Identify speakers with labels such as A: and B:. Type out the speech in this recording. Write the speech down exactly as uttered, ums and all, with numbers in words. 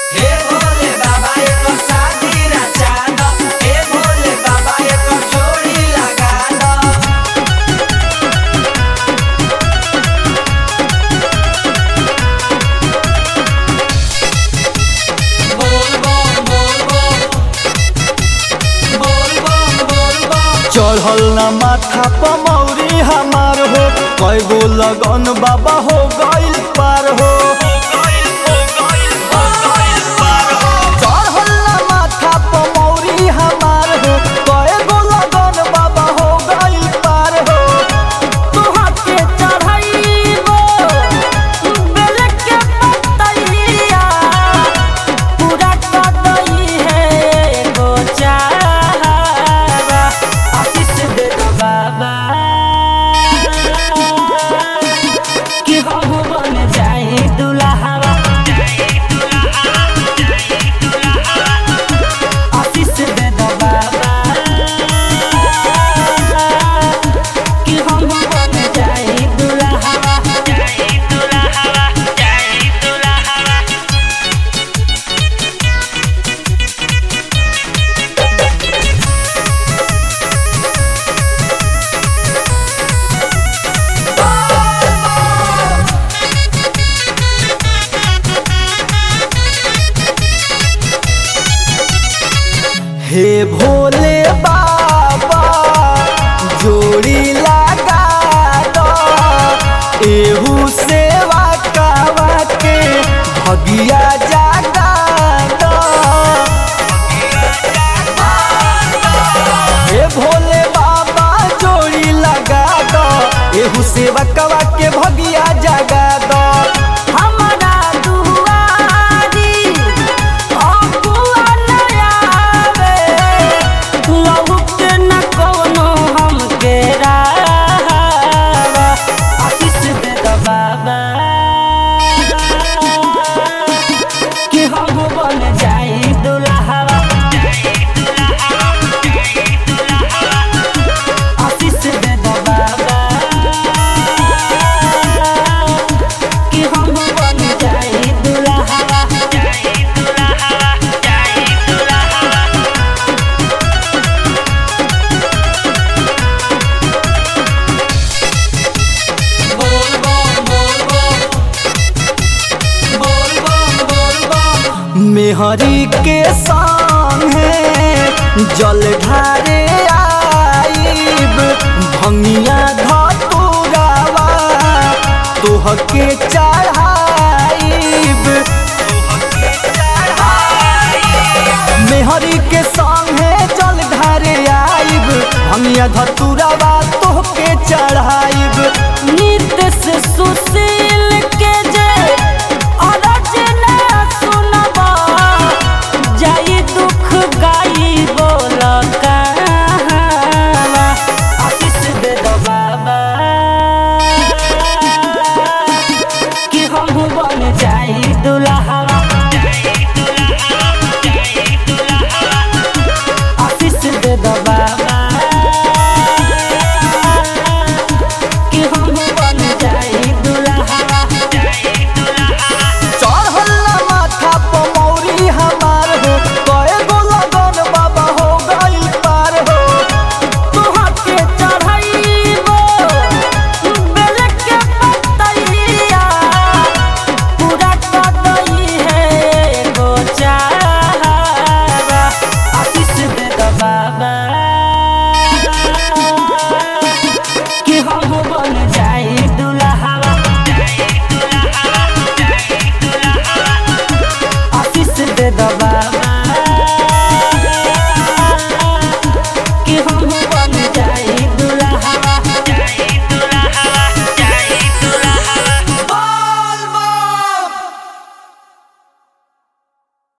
A: हे भोले बाबा एकर शादी रचा द, हे भोले बाबा एकर जोड़ी लगा द। बोल बम बोल बम, बोल बम बोल बम।
B: चढ़ल न माथा पमौरी हमार हो, कई गो लगन बाबा हो गइल पार हो। चढ़ल न माथा पमौरी हमार हो, कई गो लगन बाबा हो गइल पार हो।
C: तोहा के चढ़ाइबो बेल के पतैया, पूरा कर दई है गो चाहबा। आशीष दे दो बाबा कि हम बन जाए दुल्हवा। आशीष दे दो बाबा कि हम बन जाए दुल्हवा।
B: हे भोले बाबा जोड़ी लगा दो, एहू सेवा कावा के भगिया जागा दो। हे भोले बाबा जोड़ी लगा दो, एहू सेवा कावा के भगिया जागा दो।
C: हमरा दुआरी अगुआ न आवे, लहुक न कौनो हमके राहबा। आशीष दे दो बाबा कि हम बन जाए दुल्हवा। आशीष दे दो बाबा कि हम बन जाए दुल्हवा।
A: बोल बम बोल बम, बोल बम बोल बम।
B: मेहरी के संगे जल ढारे आईब, भंगिया धतुरावा तोहके चढ़ाईब। मेहरी के संगे जल ढारे आईब, भंगिया धतुरावा तोहके चढ़ाईब।
C: नित्य से सुशील के जे अरज न सुनबा, जाई दुख गाई बोल कहवा। आशीष दे दो बाबा कि हम बन जाई दुल्हवा। आशीष दे दो बाबा कि हम बन जाए दुल्हवा।
B: चढ़ल न माथा पमौरी हमार हो, कए गो लगन बाबा हो गइल पार हो।
C: तोहा के चढ़ाइबो बेल के पतैया, पूरा कर दई है गो चाहबा। आशीष दे दो बाबा कि हम बन जाए दुल्हवा। आशीष दे दो बाबा।